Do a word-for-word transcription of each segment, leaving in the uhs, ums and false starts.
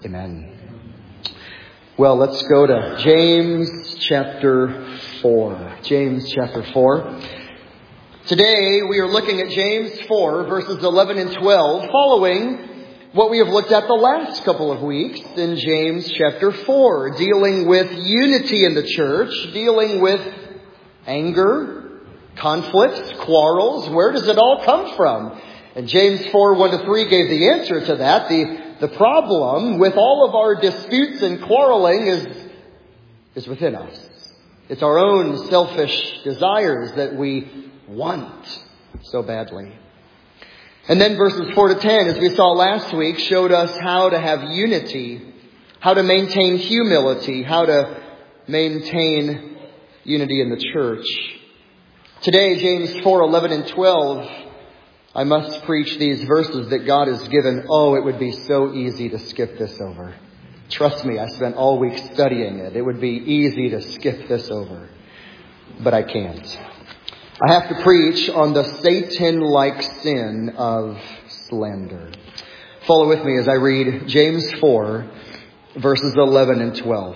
Amen. Well, let's go to James chapter four. James chapter four. Today we are looking at James four, verses eleven and twelve, following what we have looked at the last couple of weeks in James chapter four, dealing with unity in the church, dealing with anger, conflicts, quarrels. Where does it all come from? And James four, one to three gave the answer to that. The The problem with all of our disputes and quarreling is, is within us. It's our own selfish desires that we want so badly. And then verses four to ten, as we saw last week, showed us how to have unity, how to maintain humility, how to maintain unity in the church. Today, James four, eleven and twelve, I must preach these verses that God has given. Oh, it would be so easy to skip this over. Trust me, I spent all week studying it. It would be easy to skip this over. But I can't. I have to preach on the Satan-like sin of slander. Follow with me as I read James four, verses eleven and twelve.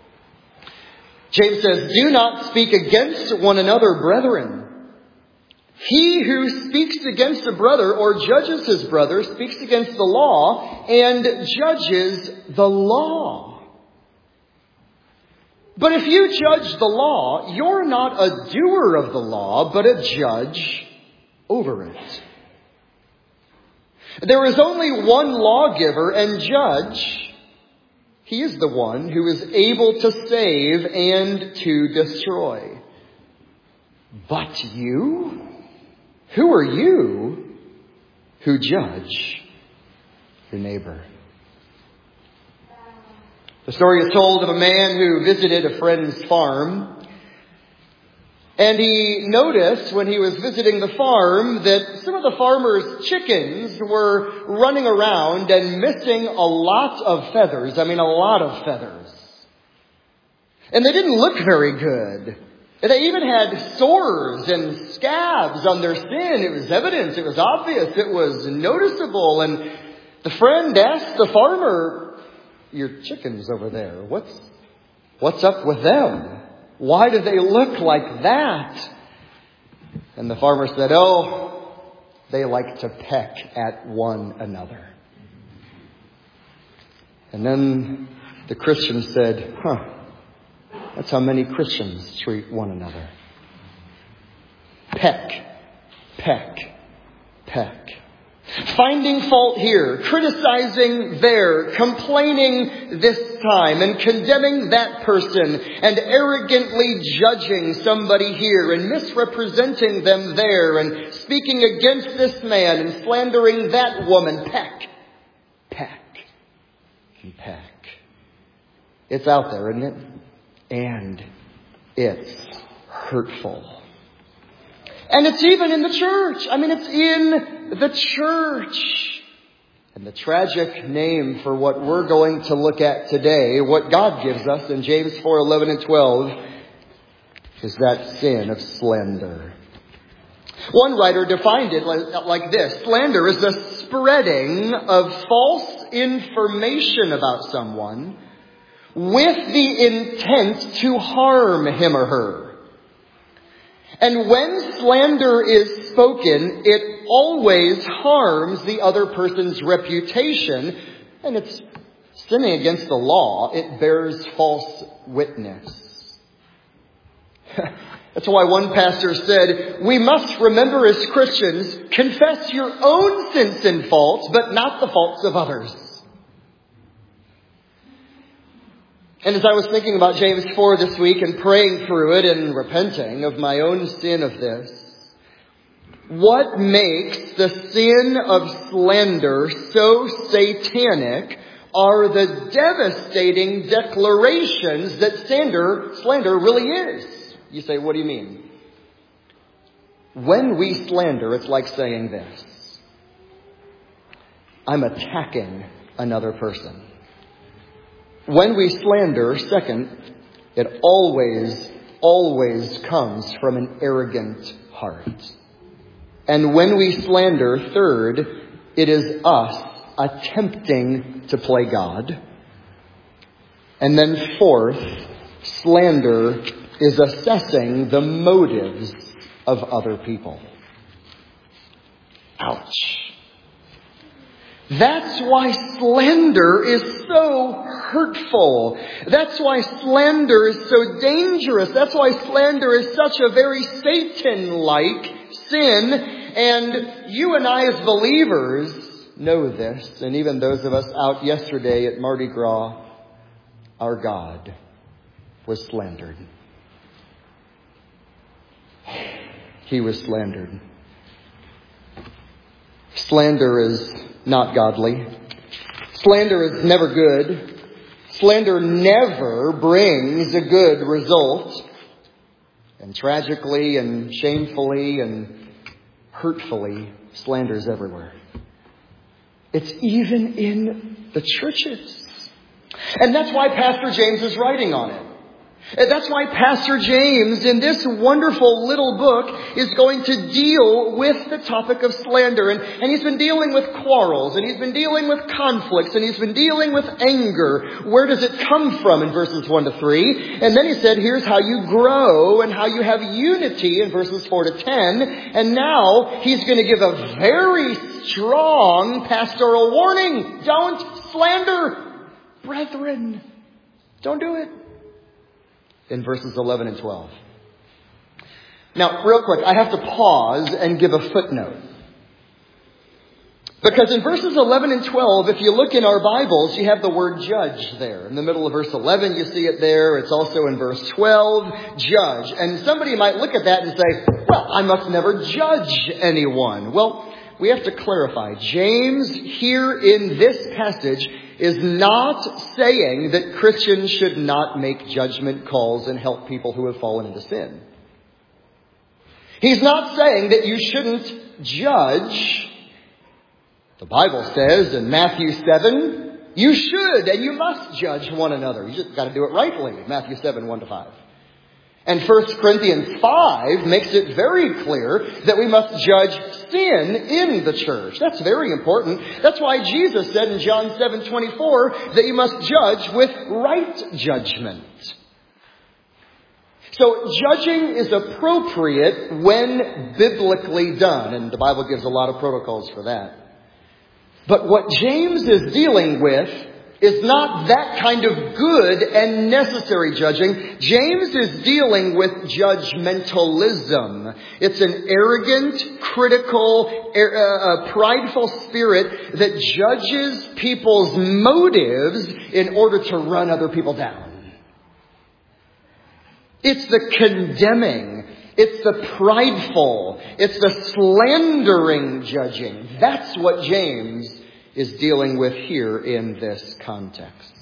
James says, "Do not speak against one another, brethren. He who speaks against a brother or judges his brother speaks against the law and judges the law. But if you judge the law, you're not a doer of the law, but a judge over it. There is only one lawgiver and judge. He is the one who is able to save and to destroy. But you? Who are you who judge your neighbor?" The story is told of a man who visited a friend's farm. And he noticed when he was visiting the farm that some of the farmer's chickens were running around and missing a lot of feathers. I mean, a lot of feathers. And they didn't look very good. They even had sores and scabs on their skin. It was evident. It was obvious. It was noticeable. And the friend asked the farmer, "Your chickens over there, what's, what's up with them? Why do they look like that?" And the farmer said, "Oh, they like to peck at one another." And then the Christian said, "Huh. That's how many Christians treat one another. Peck, peck, peck. Finding fault here, criticizing there, complaining this time, and condemning that person, and arrogantly judging somebody here, and misrepresenting them there, and speaking against this man, and slandering that woman. Peck, peck, and peck." It's out there, isn't it? And it's hurtful. And it's even in the church. I mean, it's in the church. And the tragic name for what we're going to look at today, what God gives us in James four, eleven and twelve, is that sin of slander. One writer defined it like this: slander is the spreading of false information about someone with the intent to harm him or her. And when slander is spoken, it always harms the other person's reputation, and it's sinning against the law. It bears false witness. That's why one pastor said, "We must remember as Christians, confess your own sins and faults, but not the faults of others." And as I was thinking about James four this week and praying through it and repenting of my own sin of this, what makes the sin of slander so satanic are the devastating declarations that slander, slander really is. You say, what do you mean? When we slander, it's like saying this: I'm attacking another person. When we slander, second, it always, always comes from an arrogant heart. And when we slander, third, it is us attempting to play God And then fourth, slander is assessing the motives of other people. Ouch. That's why slander is so hurtful. That's why slander is so dangerous. That's why slander is such a very Satan-like sin. And you and I as believers know this. And even those of us out yesterday at Mardi Gras, our God was slandered. He was slandered. Slander is not godly. Slander is never good. Slander never brings a good result. And tragically and shamefully and hurtfully, slander is everywhere. It's even in the churches. And that's why Pastor James is writing on it. And that's why Pastor James, in this wonderful little book, is going to deal with the topic of slander. And, and he's been dealing with quarrels, and he's been dealing with conflicts, and he's been dealing with anger. Where does it come from in verses one to three? And then he said, here's how you grow and how you have unity in verses four to ten. And now he's going to give a very strong pastoral warning. Don't slander, brethren. Don't do it. In verses eleven and twelve. Now, real quick, I have to pause and give a footnote. Because in verses eleven and twelve, if you look in our Bibles, you have the word judge there. In the middle of verse eleven, you see it there. It's also in verse twelve, judge. And somebody might look at that and say, well, I must never judge anyone. Well, we have to clarify. James, here in this passage, is not saying that Christians should not make judgment calls and help people who have fallen into sin. He's not saying that you shouldn't judge. The Bible says in Matthew seven, you should and you must judge one another. You just got to do it rightly. Matthew seven, one to five. And First Corinthians five makes it very clear that we must judge sin in the church. That's very important. That's why Jesus said in John seven twenty-four that you must judge with right judgment. So judging is appropriate when biblically done. And the Bible gives a lot of protocols for that. But what James is dealing with is not that kind of good and necessary judging. James is dealing with judgmentalism. It's an arrogant, critical, uh, prideful spirit that judges people's motives in order to run other people down. It's the condemning. It's the prideful. It's the slandering judging. That's what James is dealing with here in this context.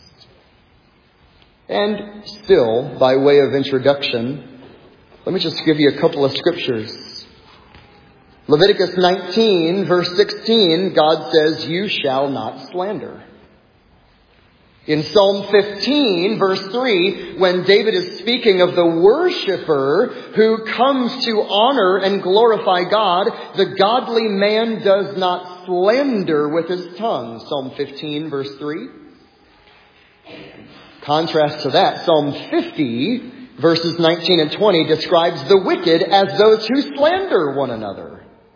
And still, by way of introduction, let me just give you a couple of scriptures. Leviticus nineteen, verse sixteen, God says, you shall not slander. In Psalm fifteen, verse three, when David is speaking of the worshiper who comes to honor and glorify God, the godly man does not slander with his tongue. Psalm fifteen, verse three. Contrast to that, Psalm fifty, verses nineteen and twenty, describes the wicked as those who slander one another.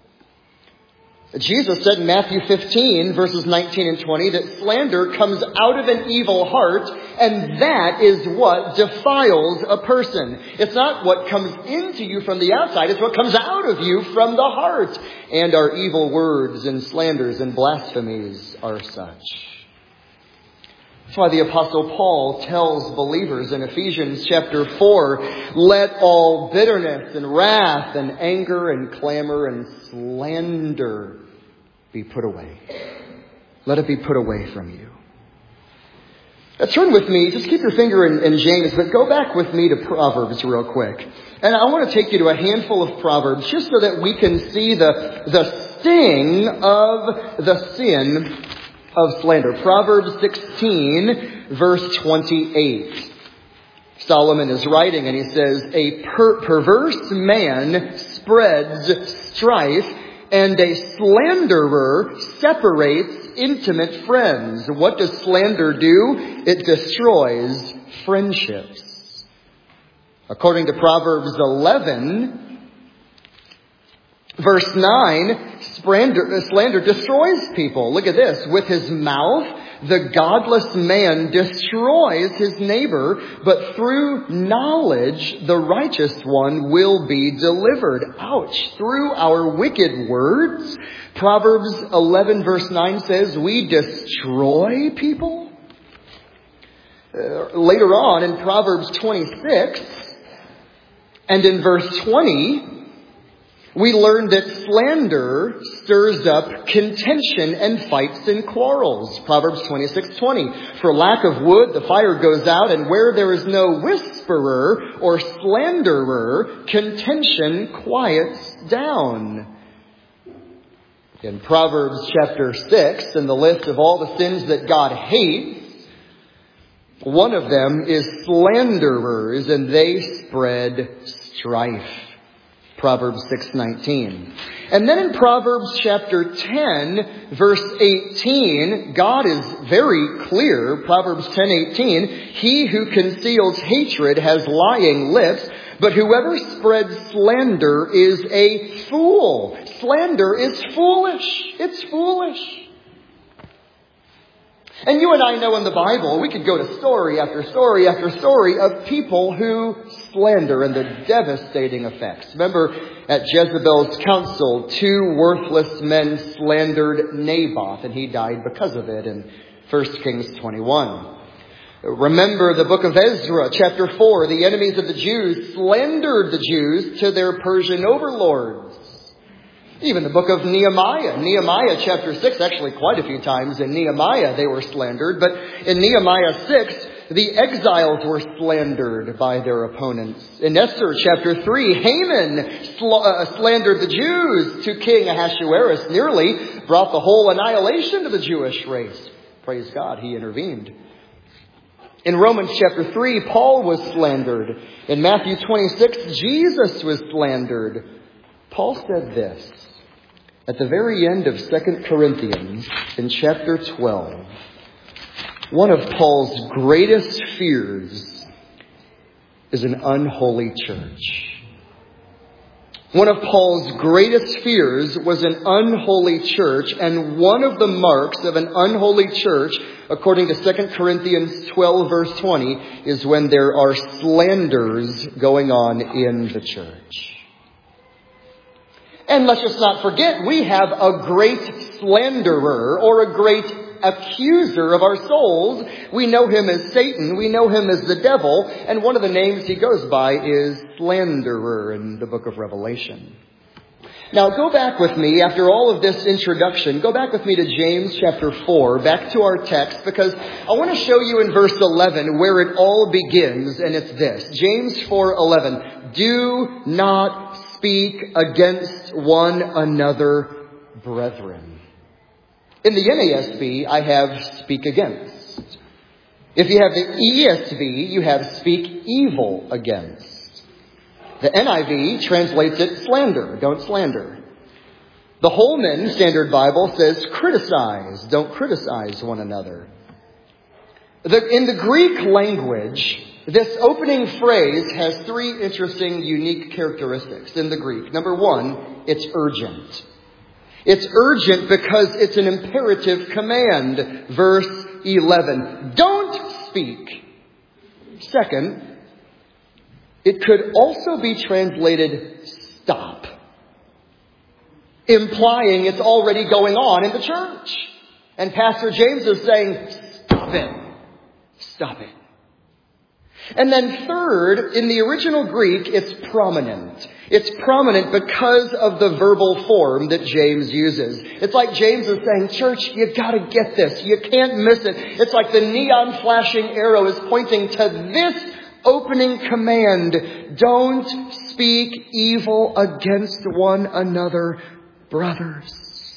Jesus said in Matthew fifteen, verses nineteen and twenty, that slander comes out of an evil heart, and that is what defiles a person. It's not what comes into you from the outside, it's what comes out of you from the heart. And our evil words and slanders and blasphemies are such. That's why the Apostle Paul tells believers in Ephesians chapter four, let all bitterness and wrath and anger and clamor and slander be put away. Let it be put away from you. Now turn with me, just keep your finger in, in James, but go back with me to Proverbs real quick. And I want to take you to a handful of Proverbs just so that we can see the, the sting of the sin of slander. Proverbs sixteen, verse twenty-eight. Solomon is writing and he says, a per- perverse man spreads strife, and a slanderer separates intimate friends. What does slander do? It destroys friendships. According to Proverbs eleven, verse nine, slander, slander destroys people. Look at this. With his mouth, the godless man destroys his neighbor, but through knowledge, the righteous one will be delivered. Ouch. Through our wicked words, Proverbs eleven verse nine says, we destroy people. Uh, later on in Proverbs twenty-six and in verse twenty, we learn that slander stirs up contention and fights and quarrels. Proverbs twenty-six twenty. For lack of wood, the fire goes out, and where there is no whisperer or slanderer, contention quiets down. In Proverbs chapter six, in the list of all the sins that God hates, one of them is slanderers, and they spread strife. Proverbs six nineteen. And then in Proverbs chapter ten, verse eighteen, God is very clear. Proverbs ten eighteen, he who conceals hatred has lying lips, but whoever spreads slander is a fool. Slander is foolish. It's foolish. And you and I know in the Bible, we could go to story after story after story of people who slander and the devastating effects. Remember, at Jezebel's council, two worthless men slandered Naboth, and he died because of it in First Kings twenty-one. Remember the book of Ezra, chapter four, the enemies of the Jews slandered the Jews to their Persian overlords. Even the book of Nehemiah. Nehemiah chapter six, actually quite a few times in Nehemiah they were slandered. But in Nehemiah six, the exiles were slandered by their opponents. In Esther chapter three, Haman sl- uh, slandered the Jews to King Ahasuerus, nearly brought the whole annihilation of the Jewish race. Praise God, he intervened. In Romans chapter three, Paul was slandered. In Matthew twenty-six, Jesus was slandered. Paul said this at the very end of Second Corinthians in chapter twelve. One of Paul's greatest fears is an unholy church. One of Paul's greatest fears was an unholy church, and one of the marks of an unholy church, according to Second Corinthians twelve verse twenty, is when there are slanders going on in the church. And let's just not forget, we have a great slanderer or a great accuser of our souls. We know him as Satan. We know him as the devil. And one of the names he goes by is slanderer in the book of Revelation. Now go back with me, after all of this introduction, go back with me to James chapter four, back to our text, because I want to show you in verse eleven where it all begins, and it's this. James four eleven. Do not speak against one another, brethren. In the N A S B, I have speak against. If you have the E S V, you have speak evil against. The N I V translates it slander, don't slander. The Holman Standard Bible says criticize, don't criticize one another. The, in the Greek language, this opening phrase has three interesting, unique characteristics in the Greek. Number one, it's urgent. It's urgent because it's an imperative command. Verse eleven. Don't speak. Second, it could also be translated stop, implying it's already going on in the church. And Pastor James is saying, stop it. Stop it. And then third, in the original Greek, it's prominent. It's prominent because of the verbal form that James uses. It's like James is saying, church, you gotta get this. You can't miss it. It's like the neon flashing arrow is pointing to this opening command. Don't speak evil against one another, brothers.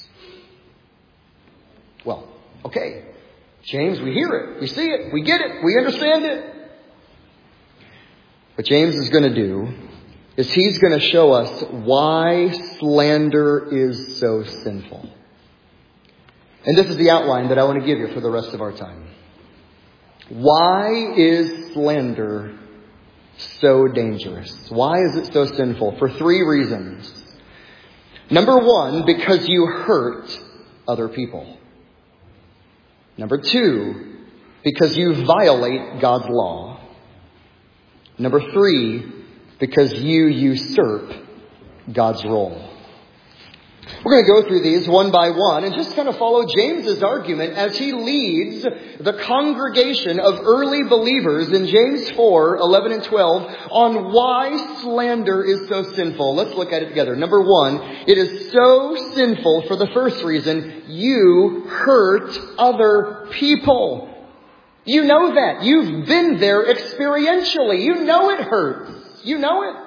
Well, okay. James, we hear it. We see it. We get it. We understand it. What James is going to do is he's going to show us why slander is so sinful. And this is the outline that I want to give you for the rest of our time. Why is slander so dangerous? Why is it so sinful? For three reasons. Number one, because you hurt other people. Number two, because you violate God's law. Number three, because you usurp God's role. We're going to go through these one by one and just kind of follow James's argument as he leads the congregation of early believers in James four, eleven and twelve on why slander is so sinful. Let's look at it together. Number one, it is so sinful for the first reason: you hurt other people. You know that. You've been there experientially. You know it hurts. You know it.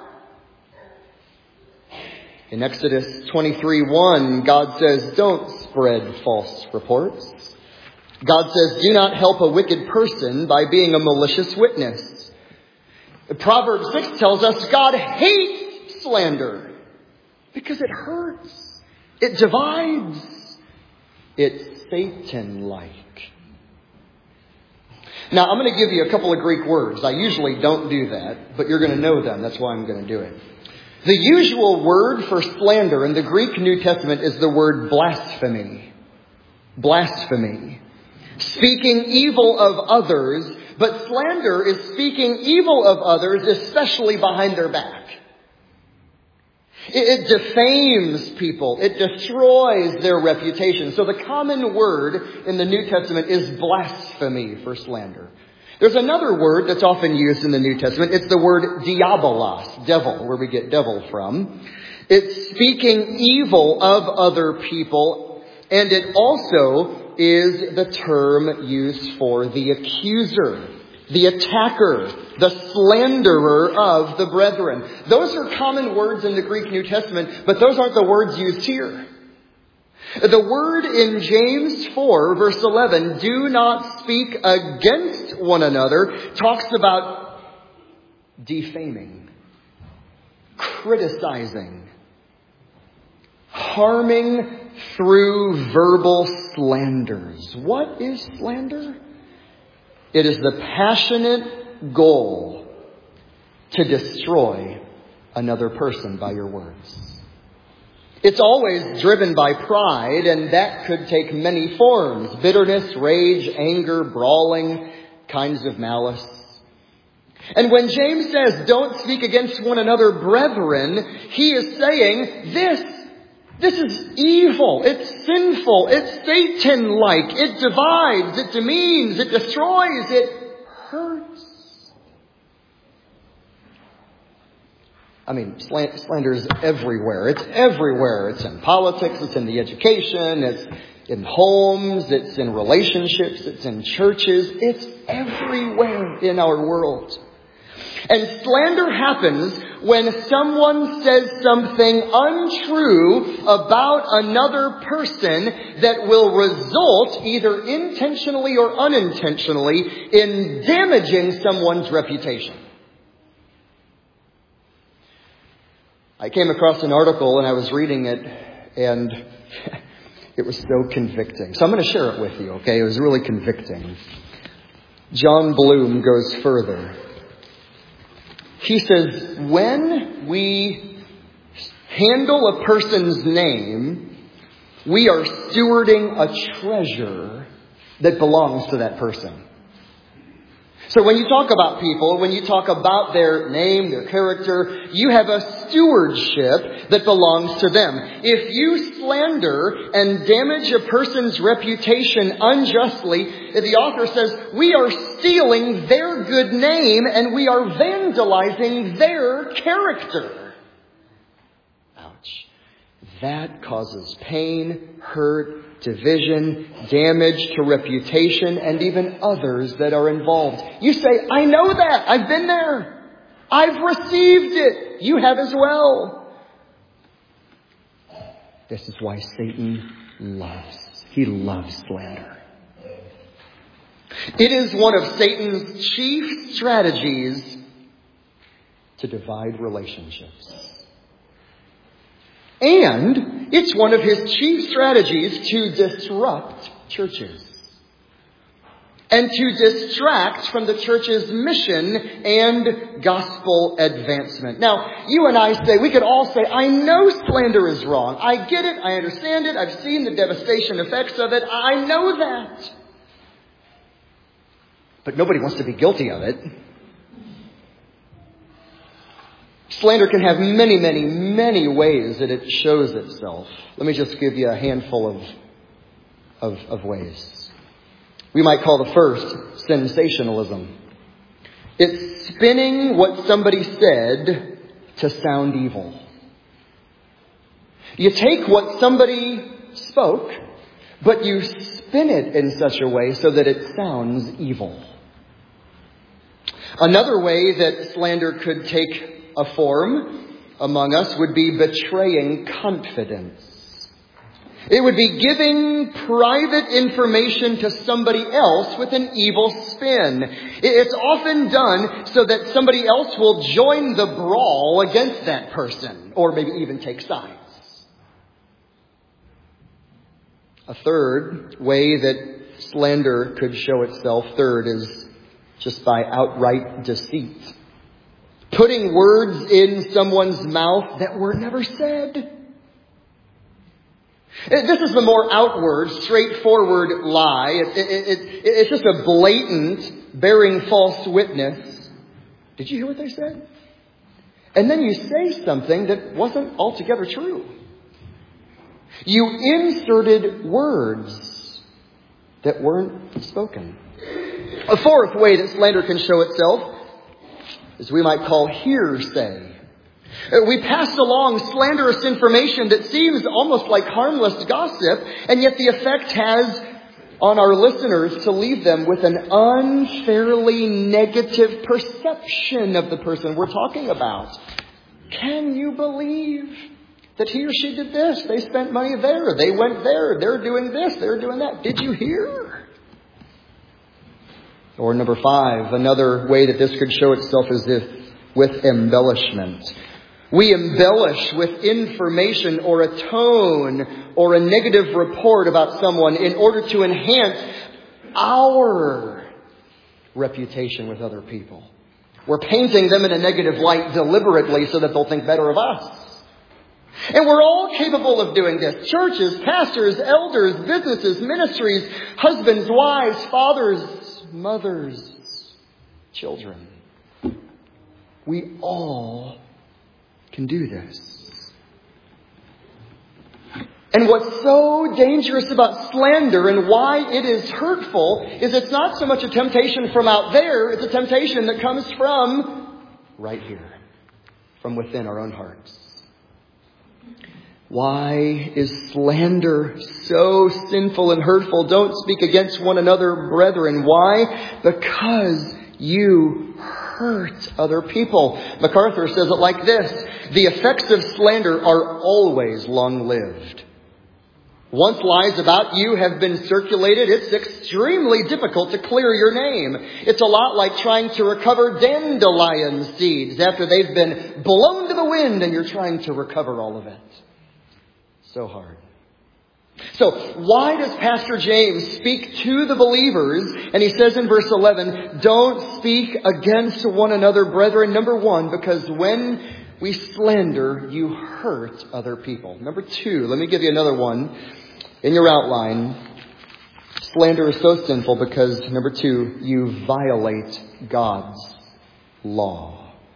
In Exodus twenty-three one, God says, don't spread false reports. God says, do not help a wicked person by being a malicious witness. Proverbs six tells us God hates slander because it hurts. It divides. It's Satan-like. Now, I'm going to give you a couple of Greek words. I usually don't do that, but you're going to know them. That's why I'm going to do it. The usual word for slander in the Greek New Testament is the word blasphemy. Blasphemy. Speaking evil of others, but slander is speaking evil of others, especially behind their back. It, it defames people. It destroys their reputation. So the common word in the New Testament is blasphemy for slander. There's another word that's often used in the New Testament. It's the word diabolos, devil, where we get devil from. It's speaking evil of other people, and it also is the term used for the accuser, the attacker, the slanderer of the brethren. Those are common words in the Greek New Testament, but those aren't the words used here. The word in James four, verse eleven, do not speak against one another, talks about defaming, criticizing, harming through verbal slanders. What is slander? It is the passionate goal to destroy another person by your words. It's always driven by pride, and that could take many forms: bitterness, rage, anger, brawling, kinds of malice. And when James says, don't speak against one another, brethren, he is saying this, this is evil, it's sinful, it's Satan-like, it divides, it demeans, it destroys, it hurts. I mean, slander is everywhere. It's everywhere. It's in politics. It's in the education. It's in homes. It's in relationships. It's in churches. It's everywhere in our world. And slander happens when someone says something untrue about another person that will result, either intentionally or unintentionally, in damaging someone's reputation. I came across an article and I was reading it, and it was so convicting. So I'm going to share it with you, okay? It was really convicting. John Bloom goes further. He says, when we handle a person's name, we are stewarding a treasure that belongs to that person. So when you talk about people, when you talk about their name, their character, you have a stewardship that belongs to them. If you slander and damage a person's reputation unjustly, the author says, we are stealing their good name and we are vandalizing their character. Ouch. That causes pain, hurt, division, damage to reputation, and even others that are involved. You say, I know that. I've been there. I've received it. You have as well. This is why Satan loves. He loves slander. It is one of Satan's chief strategies to divide relationships. And it's one of his chief strategies to disrupt churches and to distract from the church's mission and gospel advancement. Now, you and I say, we could all say, I know slander is wrong. I get it. I understand it. I've seen the devastation effects of it. I know that. But nobody wants to be guilty of it. Slander can have many, many, many ways that it shows itself. Let me just give you a handful of, of, of ways. We might call the first sensationalism. It's spinning what somebody said to sound evil. You take what somebody spoke, but you spin it in such a way so that it sounds evil. Another way that slander could take a form among us would be betraying confidence. It would be giving private information to somebody else with an evil spin. It's often done so that somebody else will join the brawl against that person, or maybe even take sides. A third way that slander could show itself, third, is just by outright deceit. Putting words in someone's mouth that were never said. This is the more outward, straightforward lie. It, it, it, it's just a blatant bearing false witness. Did you hear what they said? And then you say something that wasn't altogether true. You inserted words that weren't spoken. A fourth way that slander can show itself is we might call hearsay. We pass along slanderous information that seems almost like harmless gossip, and yet the effect has on our listeners to leave them with an unfairly negative perception of the person we're talking about. Can you believe that he or she did this? They spent money there. They went there. They're doing this. They're doing that. Did you hear? Or number five, another way that this could show itself is if with embellishment. We embellish with information or a tone or a negative report about someone in order to enhance our reputation with other people. We're painting them in a negative light deliberately so that they'll think better of us. And we're all capable of doing this. Churches, pastors, elders, businesses, ministries, husbands, wives, fathers, mothers, children. We all can do this. And what's so dangerous about slander and why it is hurtful is it's not so much a temptation from out there, it's a temptation that comes from right here, from within our own hearts. Why is slander so sinful and hurtful? Don't speak against one another, brethren. Why? Because you hurt other people. MacArthur says it like this: the effects of slander are always long-lived. Once lies about you have been circulated, it's extremely difficult to clear your name. It's a lot like trying to recover dandelion seeds after they've been blown to the wind and you're trying to recover all of it. So hard. So why does Pastor James speak to the believers? And he says in verse eleven, don't speak against one another, brethren. Number one, because when we slander, you hurt other people. Number two, let me give you another one in your outline. Slander is so sinful because, number two, you violate God's law.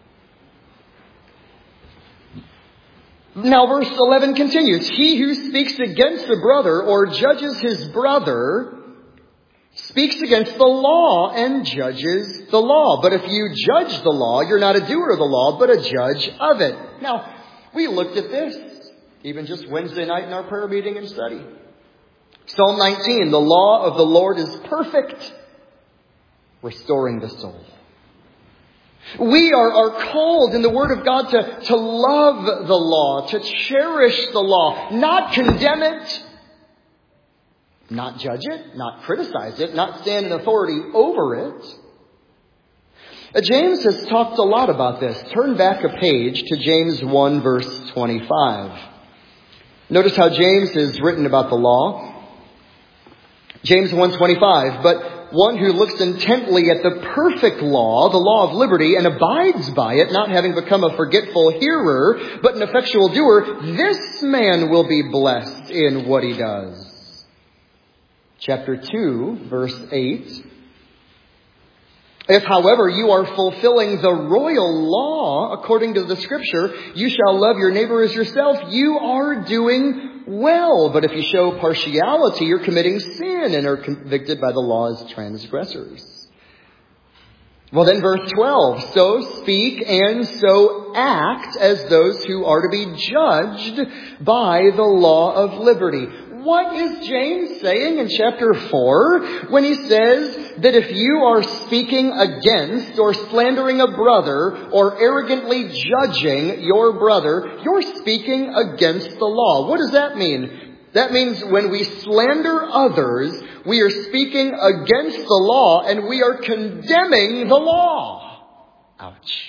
Now verse eleven continues. He who speaks against a brother or judges his brother speaks against the law and judges the law. But if you judge the law, you're not a doer of the law, but a judge of it. Now, we looked at this even just Wednesday night in our prayer meeting and study. Psalm nineteen, the law of the Lord is perfect, restoring the soul. We are, are called in the Word of God to, to love the law, to cherish the law, not condemn it, not judge it, not criticize it, not stand in authority over it. Uh, James has talked a lot about this. Turn back a page to James one, verse twenty-five. Notice how James has written about the law. James one twenty-five, but one who looks intently at the perfect law, the law of liberty, and abides by it, not having become a forgetful hearer, but an effectual doer, this man will be blessed in what he does. Chapter two, verse eight. If, however, you are fulfilling the royal law according to the Scripture, you shall love your neighbor as yourself, you are doing well. But if you show partiality, you're committing sin and are convicted by the law as transgressors. Well then, verse twelve, so speak and so act as those who are to be judged by the law of liberty. What is James saying in chapter four when he says that if you are speaking against or slandering a brother or arrogantly judging your brother, you're speaking against the law? What does that mean? That means when we slander others, we are speaking against the law and we are condemning the law. Ouch.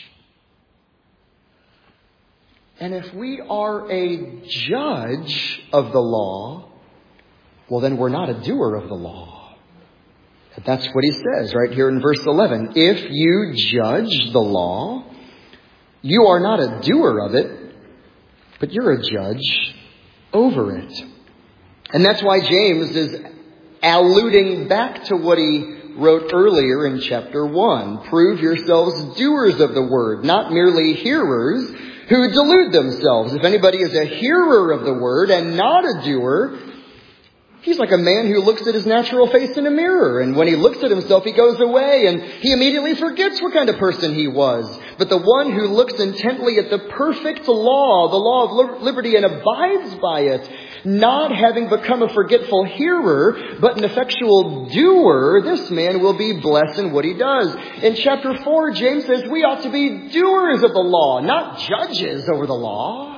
And if we are a judge of the law, well, then we're not a doer of the law. That's what he says right here in verse eleven. If you judge the law, you are not a doer of it, but you're a judge over it. And that's why James is alluding back to what he wrote earlier in chapter one. Prove yourselves doers of the word, not merely hearers who delude themselves. If anybody is a hearer of the word and not a doer, he's like a man who looks at his natural face in a mirror. And when he looks at himself, he goes away and he immediately forgets what kind of person he was. But the one who looks intently at the perfect law, the law of liberty, and abides by it, not having become a forgetful hearer, but an effectual doer, this man will be blessed in what he does. In chapter four, James says we ought to be doers of the law, not judges over the law.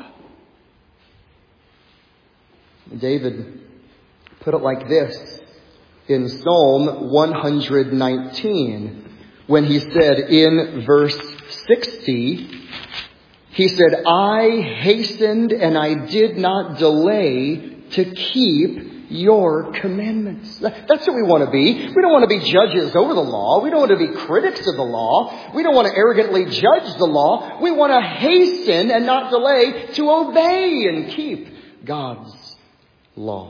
David put it like this in Psalm one nineteen, when he said in verse sixty, he said, I hastened and I did not delay to keep your commandments. That's what we want to be. We don't want to be judges over the law. We don't want to be critics of the law. We don't want to arrogantly judge the law. We want to hasten and not delay to obey and keep God's law.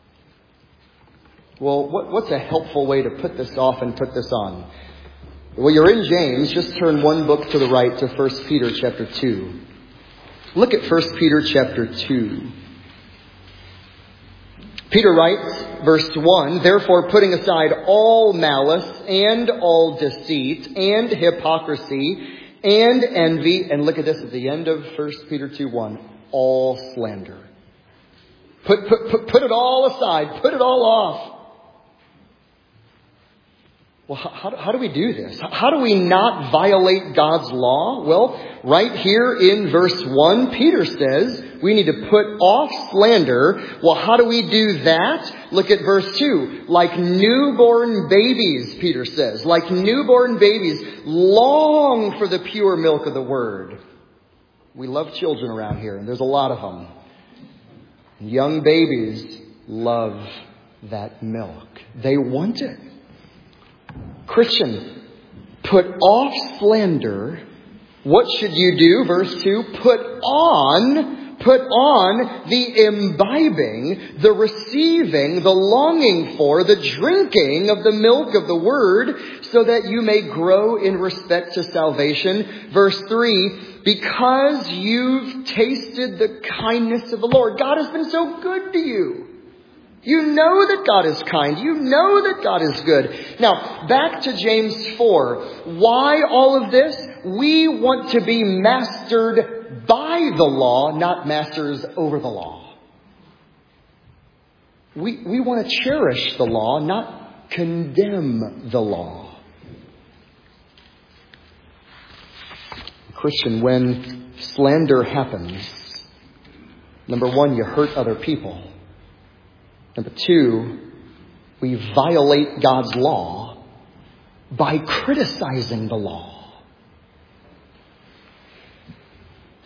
Well, what, what's a helpful way to put this off and put this on? Well, you're in James. Just turn one book to the right to First Peter chapter two. Look at First Peter chapter two. Peter writes, verse one, therefore putting aside all malice and all deceit and hypocrisy and envy, and look at this at the end of First Peter two one, all slander. Put, put, put, put it all aside. Put it all off. Well, how, how do we do this? How do we not violate God's law? Well, right here in verse one, Peter says we need to put off slander. Well, how do we do that? Look at verse two. Like newborn babies, Peter says, like newborn babies, long for the pure milk of the word. We love children around here, and there's a lot of them. Young babies love that milk. They want it. Christian, put off slander. What should you do? Verse two, put on, put on the imbibing, the receiving, the longing for, the drinking of the milk of the word, so that you may grow in respect to salvation. Verse three, because you've tasted the kindness of the Lord. God has been so good to you. You know that God is kind. You know that God is good. Now, back to James four. Why all of this? We want to be mastered by the law, not masters over the law. We, we want to cherish the law, not condemn the law. Christian, when slander happens, number one, you hurt other people. Number two, we violate God's law by criticizing the law.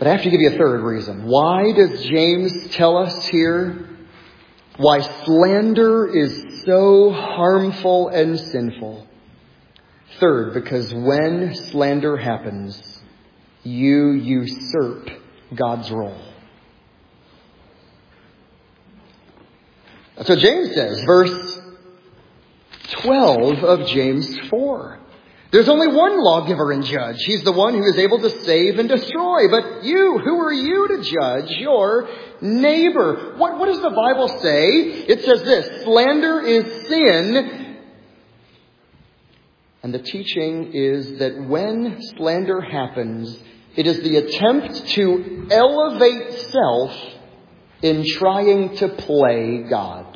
But I have to give you a third reason. Why does James tell us here why slander is so harmful and sinful? Third, because when slander happens, you usurp God's role. That's what James says, verse twelve of James four. There's only one lawgiver and judge. He's the one who is able to save and destroy. But you, who are you to judge your neighbor? What, what does the Bible say? It says this: slander is sin. And the teaching is that when slander happens, it is the attempt to elevate self in trying to play God.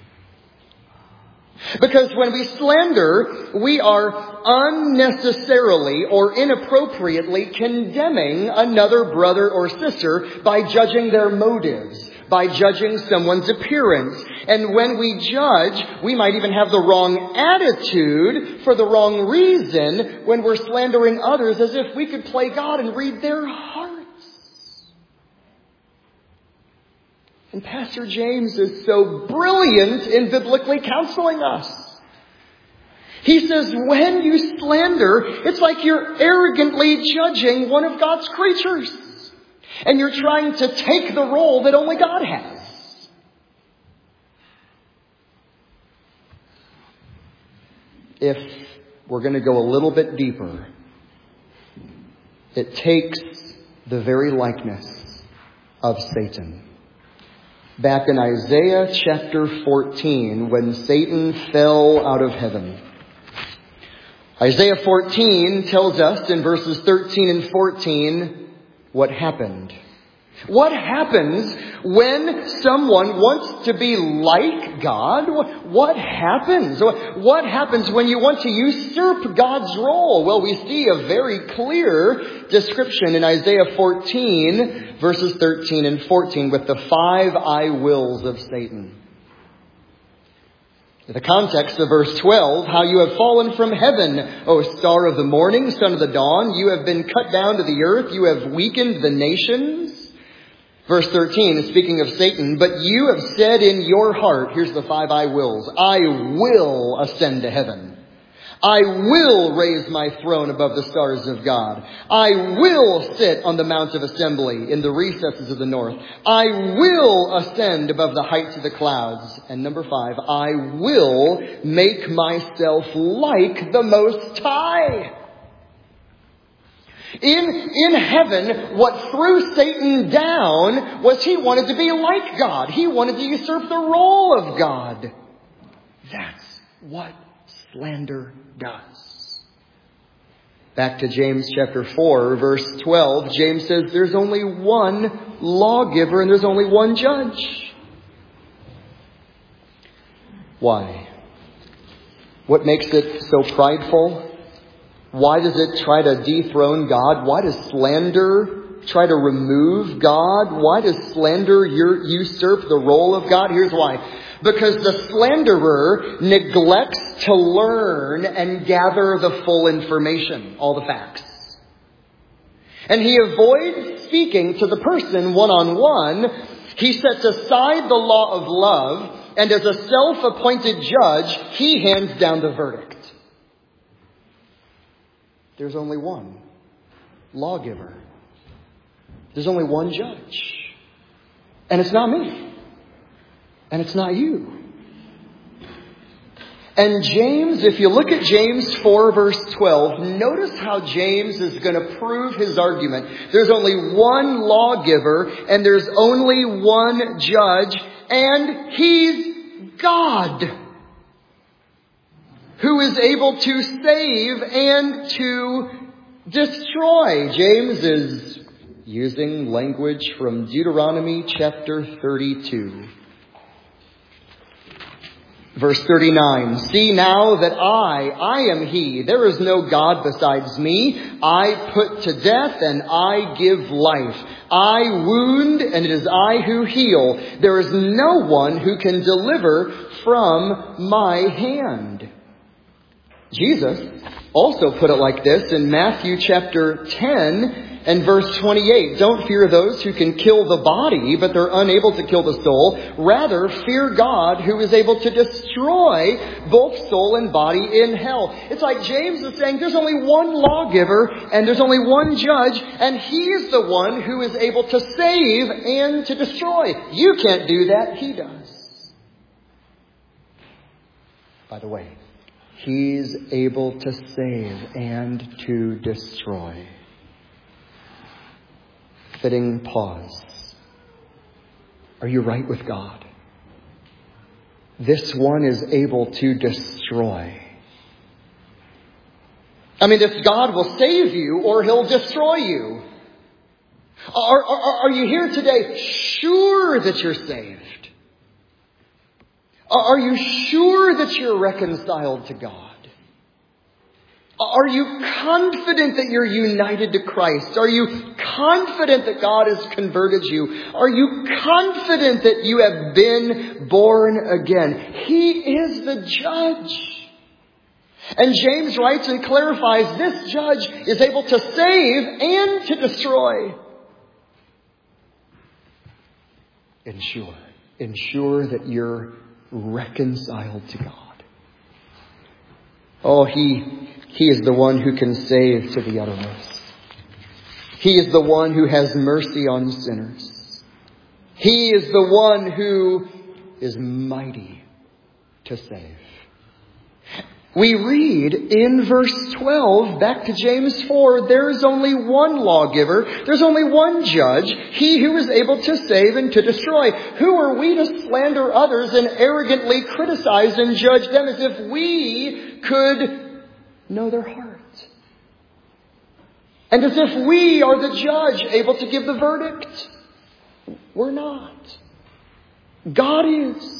Because when we slander, we are unnecessarily or inappropriately condemning another brother or sister by judging their motives, by judging someone's appearance. And when we judge, we might even have the wrong attitude for the wrong reason when we're slandering others, as if we could play God and read their hearts. And Pastor James is so brilliant in biblically counseling us. He says, when you slander, it's like you're arrogantly judging one of God's creatures. And you're trying to take the role that only God has. If we're going to go a little bit deeper, it takes the very likeness of Satan. Back in Isaiah chapter fourteen, when Satan fell out of heaven. Isaiah fourteen tells us in verses thirteen and fourteen what happened. What happens when someone wants to be like God? What happens? What happens when you want to usurp God's role? Well, we see a very clear description in Isaiah fourteen, verses thirteen and fourteen, with the five I wills of Satan. The context of verse twelve, how you have fallen from heaven, O star of the morning, son of the dawn. You have been cut down to the earth. You have weakened the nations. Verse thirteen, speaking of Satan, but you have said in your heart, here's the five I wills, I will ascend to heaven. I will raise my throne above the stars of God. I will sit on the mount of assembly in the recesses of the north. I will ascend above the heights of the clouds. And number five, I will make myself like the Most High. In, in heaven, what threw Satan down was he wanted to be like God. He wanted to usurp the role of God. That's what slander does. Back to James chapter four, verse twelve, James says there's only one lawgiver and there's only one judge. Why? What makes it so prideful? Why does it try to dethrone God? Why does slander try to remove God? Why does slander usurp the role of God? Here's why. Because the slanderer neglects to learn and gather the full information, all the facts. And he avoids speaking to the person one-on-one. He sets aside the law of love, and as a self-appointed judge, he hands down the verdict. There's only one lawgiver. There's only one judge. And it's not me. And it's not you. And James, if you look at James four verse twelve, notice how James is going to prove his argument. There's only one lawgiver and there's only one judge, and he's God, who is able to save and to destroy. James is using language from Deuteronomy chapter thirty-two. Verse thirty-nine, see now that I, I am He. There is no God besides me. I put to death and I give life. I wound and it is I who heal. There is no one who can deliver from my hand. Jesus also put it like this in Matthew chapter ten and verse twenty-eight. Don't fear those who can kill the body, but they're unable to kill the soul. Rather, fear God who is able to destroy both soul and body in hell. It's like James is saying there's only one lawgiver and there's only one judge, and he is the one who is able to save and to destroy. You can't do that. He does. By the way, he's able to save and to destroy. Fitting pause. Are you right with God? This one is able to destroy. I mean, if God will save you or he'll destroy you. Are, are, are you here today sure that you're saved? Are you sure that you're reconciled to God? Are you confident that you're united to Christ? Are you confident that God has converted you? Are you confident that you have been born again? He is the judge. And James writes and clarifies this judge is able to save and to destroy. Ensure. Ensure that you're reconciled to God. Oh, he, he is the one who can save to the uttermost. He is the one who has mercy on sinners. He is the one who is mighty to save. We read in verse twelve, back to James four, there is only one lawgiver. There's only one judge, he who is able to save and to destroy. Who are we to slander others and arrogantly criticize and judge them as if we could know their heart? And as if we are the judge able to give the verdict? We're not. God is.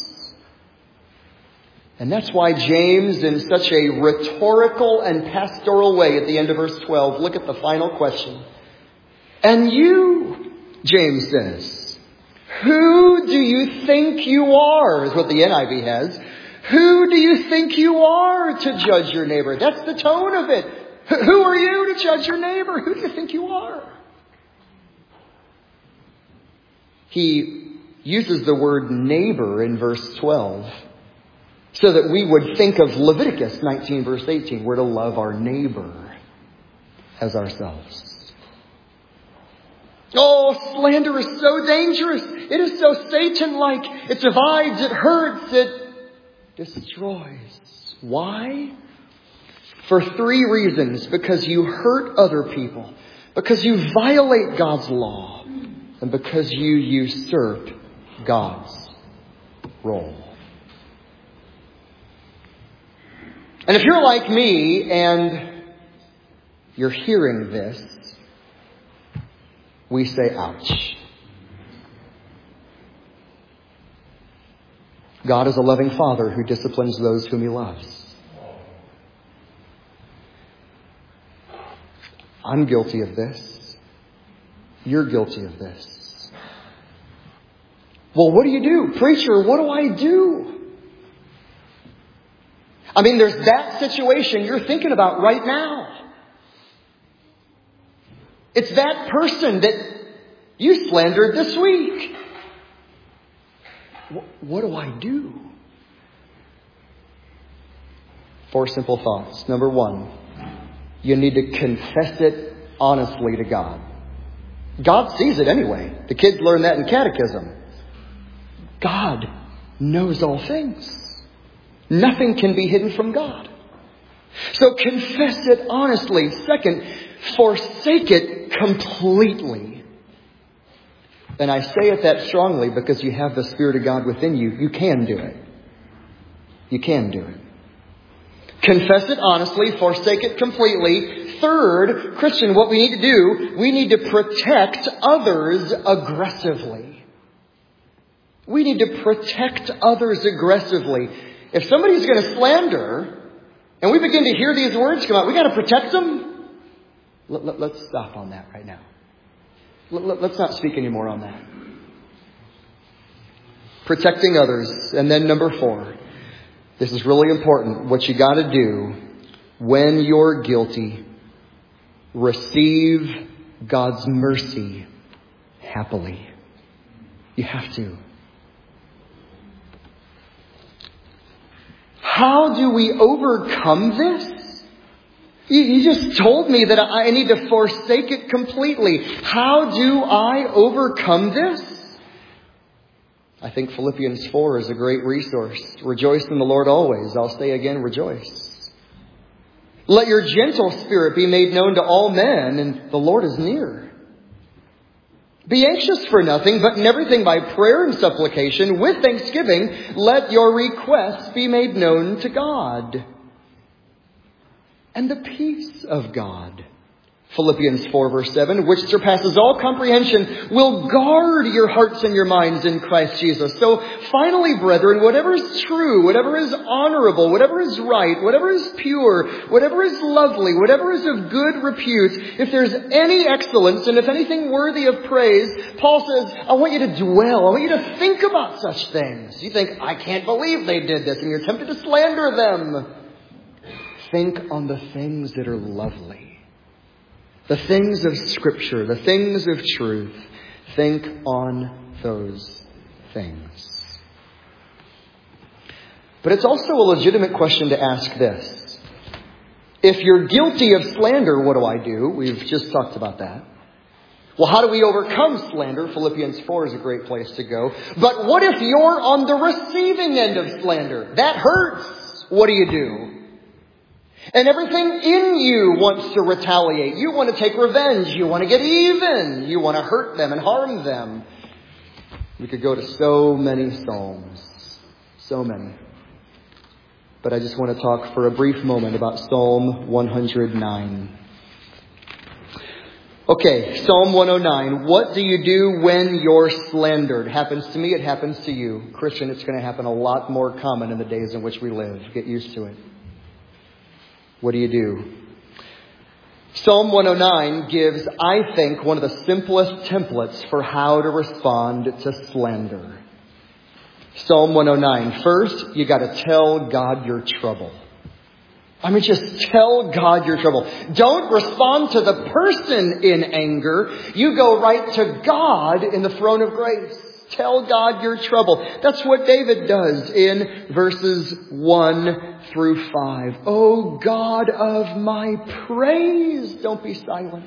And that's why James, in such a rhetorical and pastoral way at the end of verse twelve, look at the final question. And you, James says, who do you think you are, is what the N I V has. Who do you think you are to judge your neighbor? That's the tone of it. Who are you to judge your neighbor? Who do you think you are? He uses the word neighbor in verse twelve. So that we would think of Leviticus nineteen verse eighteen. We're to love our neighbor as ourselves. Oh, slander is so dangerous. It is so Satan-like. It divides, it hurts, it destroys. Why? For three reasons. Because you hurt other people. Because you violate God's law. And because you usurp God's role. And if you're like me and you're hearing this, we say, ouch. God is a loving Father who disciplines those whom He loves. I'm guilty of this. You're guilty of this. Well, what do you do? Preacher, what do I do? I mean, there's that situation you're thinking about right now. It's that person that you slandered this week. What do I do? Four simple thoughts. Number one, you need to confess it honestly to God. God sees it anyway. The kids learn that in catechism. God knows all things. Nothing can be hidden from God. So confess it honestly. Second, forsake it completely. And I say it that strongly because you have the Spirit of God within you. You can do it. You can do it. Confess it honestly. Forsake it completely. Third, Christian, what we need to do, we need to protect others aggressively. We need to protect others aggressively. If somebody's going to slander, and we begin to hear these words come out, we got to protect them. Let, let, let's stop on that right now. Let, let, let's not speak anymore on that. Protecting others. And then number four. This is really important. What you got to do when you're guilty, receive God's mercy happily. You have to. How do we overcome this? You just told me that I need to forsake it completely. How do I overcome this? I think Philippians four is a great resource. Rejoice in the Lord always. I'll say again, rejoice. Let your gentle spirit be made known to all men, and the Lord is near. Be anxious for nothing, but in everything by prayer and supplication, with thanksgiving, let your requests be made known to God. And the peace of God, Philippians four verse seven, which surpasses all comprehension, will guard your hearts and your minds in Christ Jesus. So finally, brethren, whatever is true, whatever is honorable, whatever is right, whatever is pure, whatever is lovely, whatever is of good repute, if there's any excellence and if anything worthy of praise, Paul says, I want you to dwell, I want you to think about such things. You think, I can't believe they did this, and you're tempted to slander them. Think on the things that are lovely. The things of Scripture, the things of truth. Think on those things. But it's also a legitimate question to ask this. If you're guilty of slander, what do I do? We've just talked about that. Well, how do we overcome slander? Philippians four is a great place to go. But what if you're on the receiving end of slander? That hurts. What do you do? And everything in you wants to retaliate. You want to take revenge. You want to get even. You want to hurt them and harm them. We could go to so many Psalms. So many. But I just want to talk for a brief moment about Psalm one hundred nine. Okay, Psalm one oh nine. What do you do when you're slandered? Happens to me, it happens to you. Christian, it's going to happen a lot more common in the days in which we live. Get used to it. What do you do? Psalm one oh nine gives, I think, one of the simplest templates for how to respond to slander. Psalm one oh nine. First, you got to tell God your trouble. I mean, just tell God your trouble. Don't respond to the person in anger. You go right to God in the throne of grace. Tell God your trouble. That's what David does in verses one through five. Oh God of my praise, don't be silent.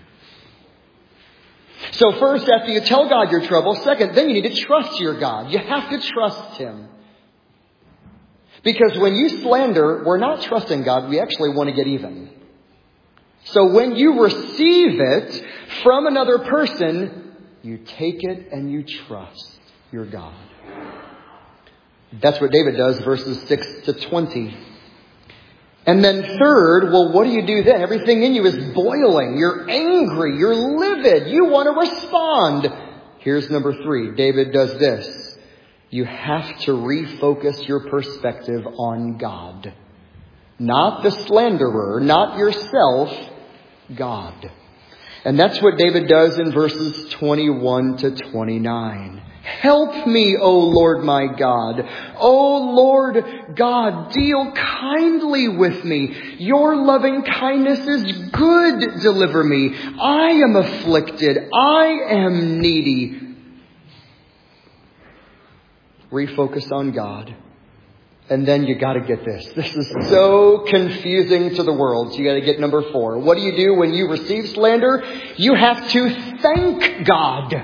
So first, after you tell God your trouble, second, then you need to trust your God. You have to trust Him. Because when you slander, we're not trusting God. We actually want to get even. So when you receive it from another person, you take it and you trust your God. That's what David does, verses six to twenty. And then third, well, what do you do then? Everything in you is boiling. You're angry. You're livid. You want to respond. Here's number three. David does this. You have to refocus your perspective on God. Not the slanderer, not yourself, God. And that's what David does in verses twenty-one to twenty-nine. Help me, O Lord my God. O Lord God, deal kindly with me. Your loving kindness is good. Deliver me. I am afflicted. I am needy. Refocus on God. And then you got to get this. This is so confusing to the world. So you got to get number four. What do you do when you receive slander? You have to thank God.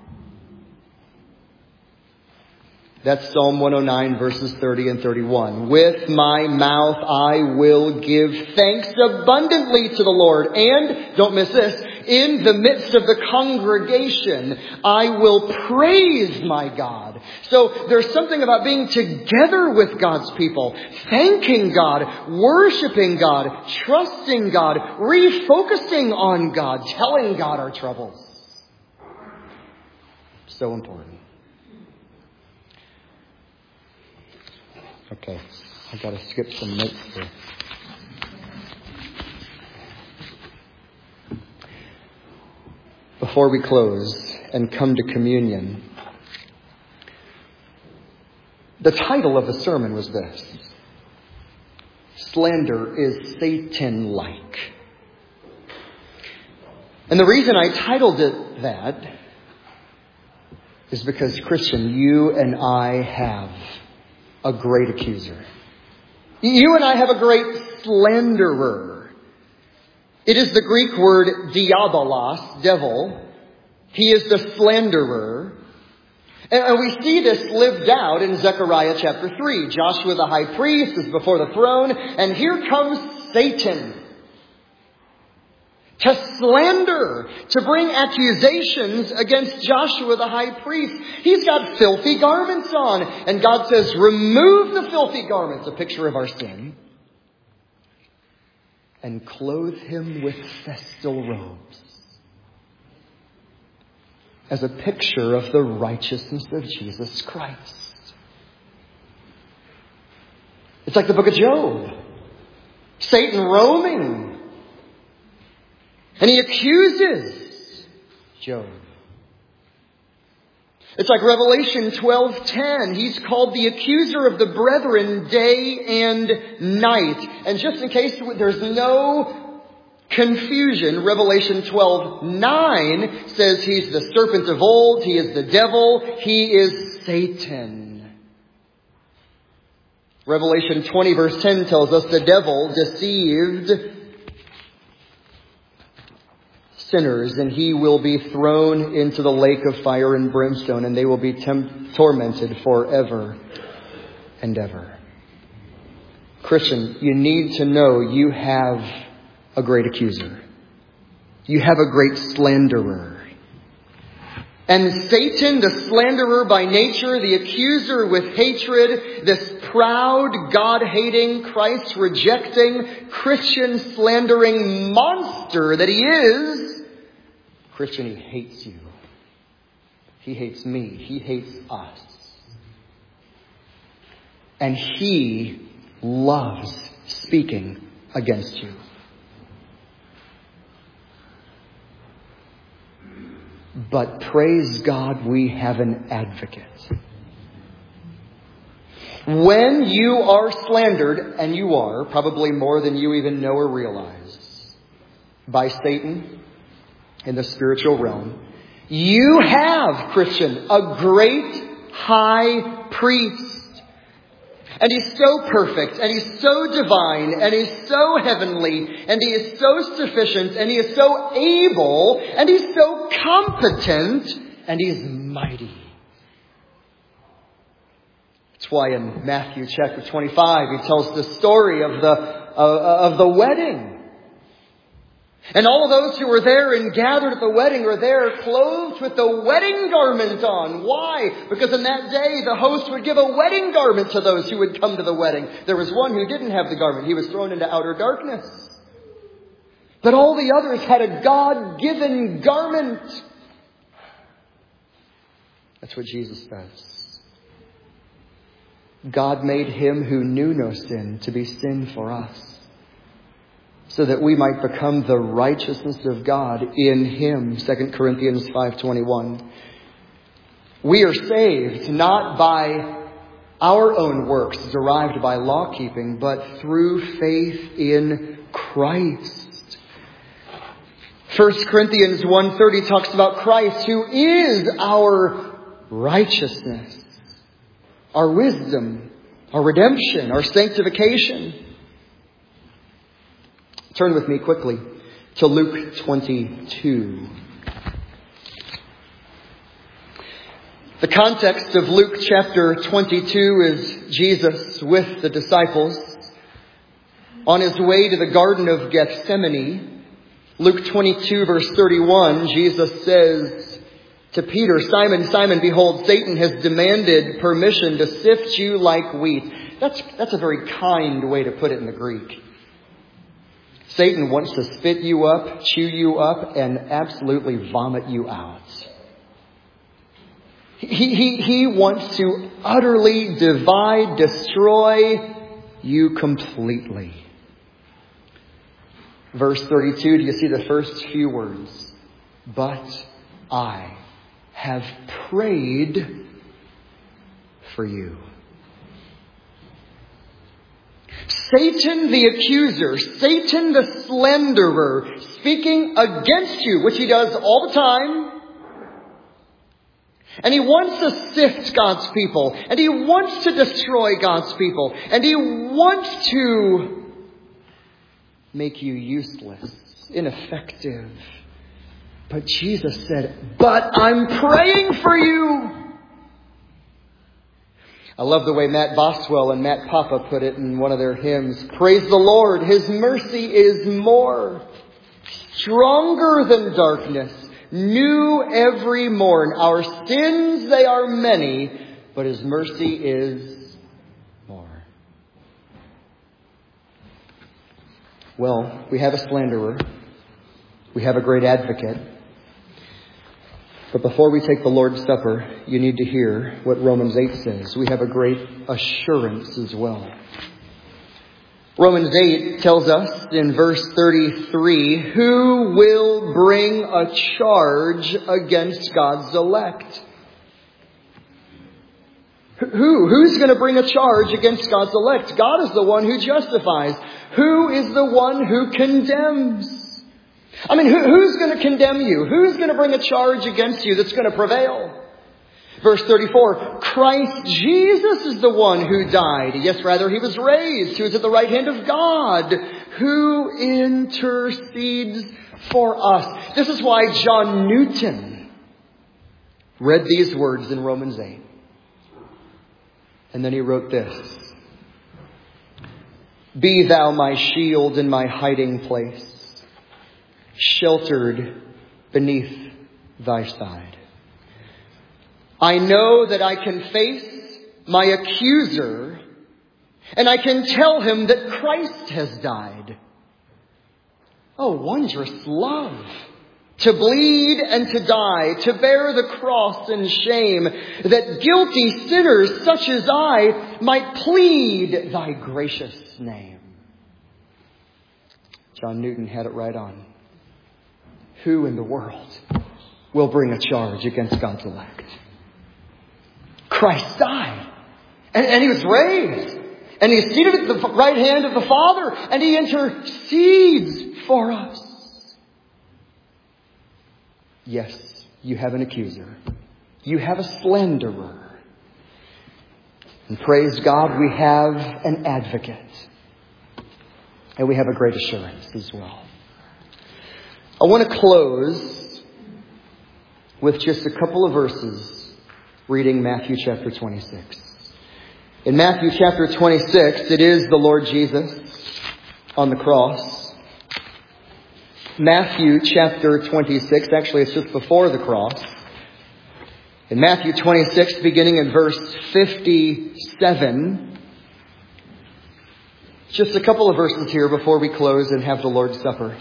That's Psalm one oh nine, verses thirty and thirty-one. With my mouth I will give thanks abundantly to the Lord. And, don't miss this, in the midst of the congregation, I will praise my God. So there's something about being together with God's people, thanking God, worshiping God, trusting God, refocusing on God, telling God our troubles. So important. Okay, I've got to skip some notes here. Before we close and come to communion, the title of the sermon was this: slander is Satan-like. And the reason I titled it that is because, Christian, you and I have a great accuser. You and I have a great slanderer. It is the Greek word diabolos, devil. He is the slanderer. And we see this lived out in Zechariah chapter three. Joshua the high priest is before the throne, and here comes Satan to slander, to bring accusations against Joshua the high priest. He's got filthy garments on, and God says, remove the filthy garments, a picture of our sin, and clothe him with festal robes, as a picture of the righteousness of Jesus Christ. It's like the book of Job. Satan roaming. And he accuses Job. It's like Revelation twelve ten. He's called the accuser of the brethren day and night. And just in case there's no confusion, Revelation twelve nine says he's the serpent of old, he is the devil, he is Satan. Revelation twenty verse ten tells us the devil deceived sinners, and he will be thrown into the lake of fire and brimstone, and they will be tem- tormented forever and ever. Christian, you need to know you have a great accuser. You have a great slanderer. And Satan, the slanderer by nature, the accuser with hatred, this proud, God-hating, Christ-rejecting, Christian-slandering monster that he is, Christian, he hates you. He hates me. He hates us. And he loves speaking against you. But praise God, we have an advocate. When you are slandered, and you are, probably more than you even know or realize, by Satan in the spiritual realm, you have, Christian, a great high priest. And he's so perfect, and he's so divine, and he's so heavenly, and he is so sufficient, and he is so able, and he's so competent, and he's mighty. That's why in Matthew chapter twenty-five, he tells the story of the, uh, of the wedding. And all of those who were there and gathered at the wedding were there clothed with the wedding garment on. Why? Because in that day, the host would give a wedding garment to those who would come to the wedding. There was one who didn't have the garment. He was thrown into outer darkness. But all the others had a God-given garment. That's what Jesus does. God made him who knew no sin to be sin for us, so that we might become the righteousness of God in him. Second Corinthians five twenty-one. We are saved not by our own works derived by law keeping, but through faith in Christ. First Corinthians one thirty talks about Christ, who is our righteousness, our wisdom, our redemption, our sanctification. Turn with me quickly to Luke twenty-two. The context of Luke chapter twenty-two is Jesus with the disciples on his way to the Garden of Gethsemane. Luke twenty-two verse thirty-one, Jesus says to Peter, Simon, Simon, behold, Satan has demanded permission to sift you like wheat. That's, that's a very kind way to put it in the Greek. Satan wants to spit you up, chew you up, and absolutely vomit you out. He, he, he wants to utterly divide, destroy you completely. Verse thirty-two, do you see the first few words? But I have prayed for you. Satan the accuser, Satan the slanderer, speaking against you, which he does all the time. And he wants to sift God's people. And he wants to destroy God's people. And he wants to make you useless, ineffective. But Jesus said, but I'm praying for you. I love the way Matt Boswell and Matt Papa put it in one of their hymns. Praise the Lord, His mercy is more, stronger than darkness, new every morn. Our sins, they are many, but His mercy is more. Well, we have a slanderer. We have a great advocate. But before we take the Lord's Supper, you need to hear what Romans eight says. We have a great assurance as well. Romans eight tells us in verse thirty-three, who will bring a charge against God's elect? Who? Who's going to bring a charge against God's elect? God is the one who justifies. Who is the one who condemns? I mean, who, who's going to condemn you? Who's going to bring a charge against you that's going to prevail? Verse thirty-four, Christ Jesus is the one who died. Yes, rather, He was raised, who is at the right hand of God, who intercedes for us. This is why John Newton read these words in Romans eight. And then he wrote this. Be thou my shield and my hiding place, sheltered beneath thy side. I know that I can face my accuser, and I can tell him that Christ has died. Oh, wondrous love! To bleed and to die, to bear the cross and shame, that guilty sinners such as I might plead thy gracious name. John Newton had it right on. Who in the world will bring a charge against God's elect? Christ died. And, and He was raised. And He is seated at the right hand of the Father. And He intercedes for us. Yes, you have an accuser. You have a slanderer. And praise God, we have an advocate. And we have a great assurance as well. I want to close with just a couple of verses reading Matthew chapter twenty-six. In Matthew chapter twenty-six, it is the Lord Jesus on the cross. Matthew chapter twenty-six, actually it's just before the cross. In Matthew twenty-six, beginning in verse fifty-seven. Just a couple of verses here before we close and have the Lord's Supper.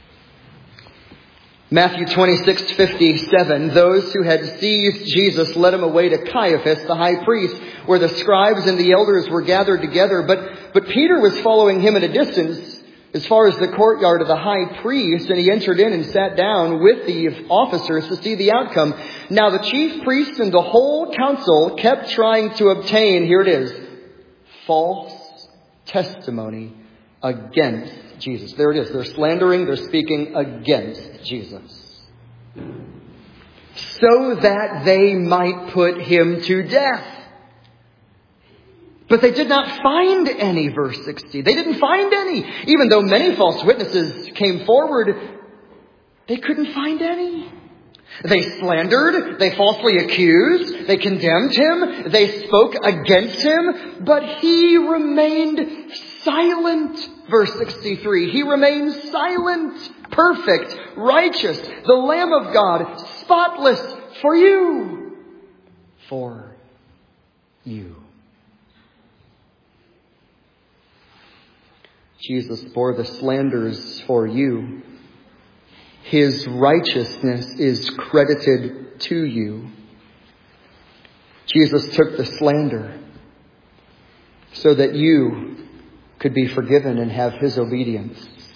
Matthew twenty-six, fifty-seven. Those who had seized Jesus led Him away to Caiaphas, the high priest, where the scribes and the elders were gathered together. But, but Peter was following him at a distance, as far as the courtyard of the high priest, and he entered in and sat down with the officers to see the outcome. Now the chief priests and the whole council kept trying to obtain, here it is, false testimony against Jesus. There it is. They're slandering, they're speaking against Jesus. So that they might put Him to death. But they did not find any, verse sixty. They didn't find any. Even though many false witnesses came forward, they couldn't find any. They slandered, they falsely accused, they condemned Him, they spoke against Him, but He remained silent. Verse sixty-three. He remained silent, perfect, righteous, the Lamb of God, spotless for you. For you. Jesus bore the slanders for you. His righteousness is credited to you. Jesus took the slander so that you could be forgiven and have His obedience.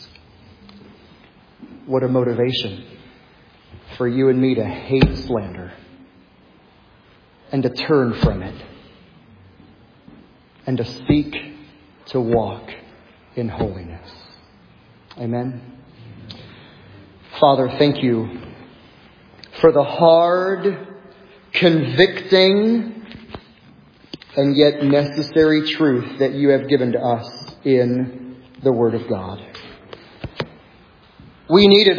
What a motivation for you and me to hate slander and to turn from it and to seek to walk in holiness. Amen. Father, thank you for the hard, convicting, and yet necessary truth that you have given to us in the Word of God. We needed